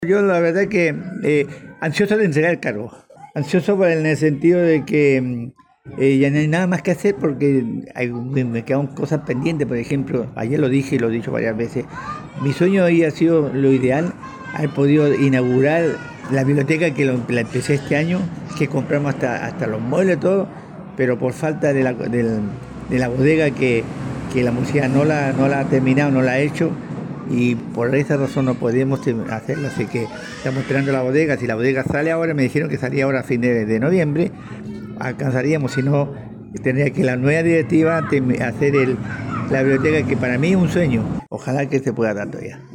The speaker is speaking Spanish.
Yo la verdad que ansioso de entregar el cargo, ansioso en el sentido de que ya no hay nada más que hacer porque me quedan cosas pendientes. Por ejemplo, ayer lo dije y lo he dicho varias veces, mi sueño ahí ha sido lo ideal, haber podido inaugurar la biblioteca que la empecé este año, que compramos hasta los muebles, todo, pero por falta de la bodega que la música no la ha terminado, no la ha hecho, y por esa razón no podemos hacerlo, así que estamos esperando la bodega. Si la bodega sale ahora, me dijeron que salía ahora a fin de noviembre, alcanzaríamos. Si no, tendría que la nueva directiva hacer la biblioteca, que para mí es un sueño, ojalá que se pueda dar todavía.